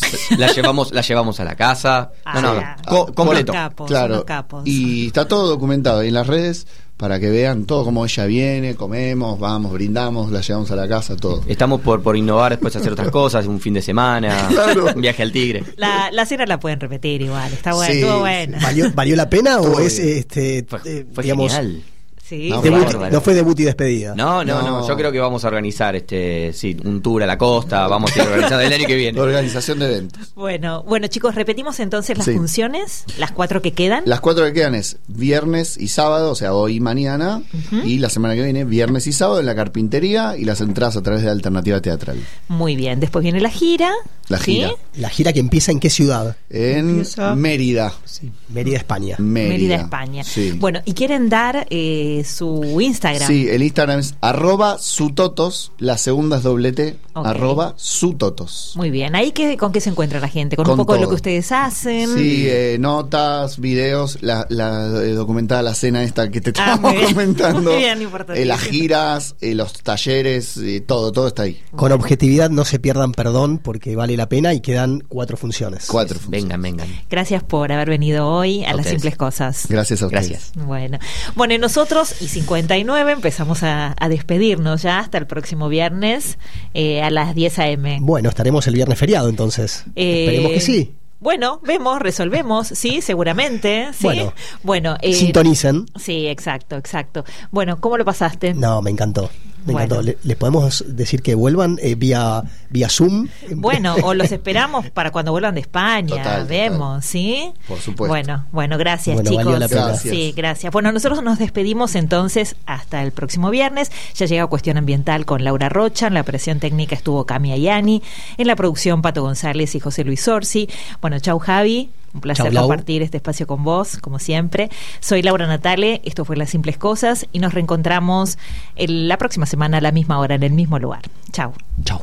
La llevamos, la llevamos a la casa. Ah, no, no, ya. co- Ah, completo. Unos capos, Claro. unos capos. Y está todo documentado ahí en las redes para que vean todo cómo ella viene, comemos, vamos, brindamos, la llevamos a la casa, todo. Estamos por, por innovar, después hacer otras cosas, un fin de semana, Claro. un viaje al Tigre. La, la cena la pueden repetir igual, está bueno, Sí, estuvo sí. buena. ¿Valió, ¿Valió la pena o Todo es bien. este Fue, eh, fue digamos, genial. Sí, No, sí. debut- bárbaro. no fue debut y despedida? No, no, no, No. yo creo que vamos a organizar este, sí, un tour a la costa, vamos a ir organizando el año que viene. Organización de eventos. Bueno, bueno chicos, repetimos entonces las Sí. funciones, las cuatro que quedan. Las cuatro que quedan es viernes y sábado, o sea, hoy y mañana, y la semana que viene, viernes y sábado en la carpintería y las entradas a través de Alternativa Teatral. Muy bien, después viene la gira. La ¿sí? gira. ¿La gira que empieza en qué ciudad? En Empieza- Mérida. Sí, Mérida, España. Mérida, Mérida, España. Sí. Bueno, y quieren dar eh, su Instagram. Sí, el Instagram es arroba sutotos, la segunda es doble T, Ok. arroba sutotos. Muy bien, ahí qué, con qué se encuentra la gente, con, Con un poco de lo todo. que ustedes hacen. Sí, eh, notas, videos, la, la eh, documentada la cena esta que te Ah, estamos muy bien. comentando, Muy bien, importantísimo. eh, las giras, eh, los talleres, eh, todo, todo está ahí. Con objetividad, no se pierdan perdón porque vale la pena y quedan cuatro funciones. Cuatro funciones. Vengan, vengan. Gracias por haber venido hoy a, A las ustedes. simples cosas. Gracias a ustedes. Gracias. Bueno, bueno, y nosotros y cincuenta y nueve empezamos a, a despedirnos ya hasta el próximo viernes eh, a las diez a eme. Bueno, estaremos el viernes feriado entonces. Eh, Esperemos que sí. Bueno, vemos, resolvemos, sí, seguramente. ¿sí? Bueno. bueno eh, Sintonicen. Sí, exacto, exacto. Bueno, ¿cómo lo pasaste? No, me encantó. Me Bueno. encantó. Le- ¿Les podemos decir que vuelvan eh, vía, vía Zoom? Bueno, o los esperamos para cuando vuelvan de España. Total, total. Vemos, ¿sí? Por supuesto. Bueno, bueno, gracias, Bueno, chicos. valió la pena. Gracias. Sí, gracias. Bueno, nosotros nos despedimos entonces hasta el próximo viernes. Ya llega Cuestión Ambiental con Laura Rocha. En la operación técnica estuvo Cami Ayani. En la producción, Pato González y José Luis Orsi. Bueno, chau, Javi. Un placer Chau, Lau. compartir este espacio con vos, como siempre. Soy Laura Natale, esto fue Las Simples Cosas y nos reencontramos el- la próxima semana a la misma hora, en el mismo lugar. Chau. Chao.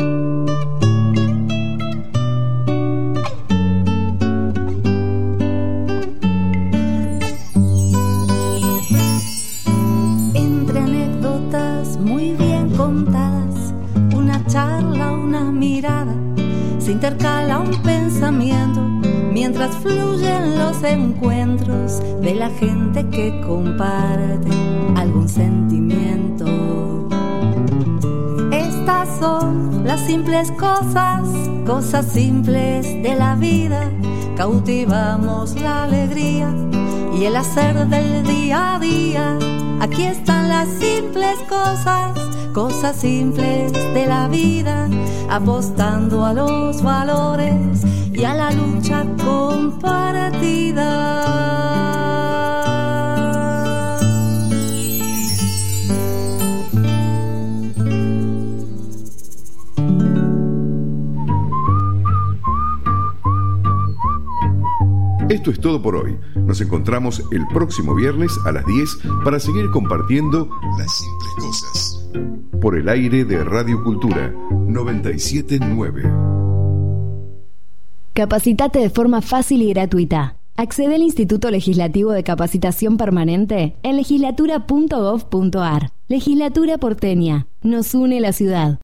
Entre anécdotas muy bien contadas, una charla, una mirada, se intercala un pensamiento mientras fluyen los encuentros de la gente que comparte algún sentimiento. Estas son las simples cosas, cosas simples de la vida. Cautivamos la alegría y el hacer del día a día. Aquí están las simples cosas, cosas simples de la vida, apostando a los valores y a la lucha compartida. Esto es todo por hoy. Nos encontramos el próximo viernes a las diez para seguir compartiendo las simples cosas. Por el aire de Radio Cultura noventa y siete nueve. Capacitate de forma fácil y gratuita. Accede al Instituto Legislativo de Capacitación Permanente en legislatura punto gov punto ar. Legislatura porteña. Nos une la ciudad.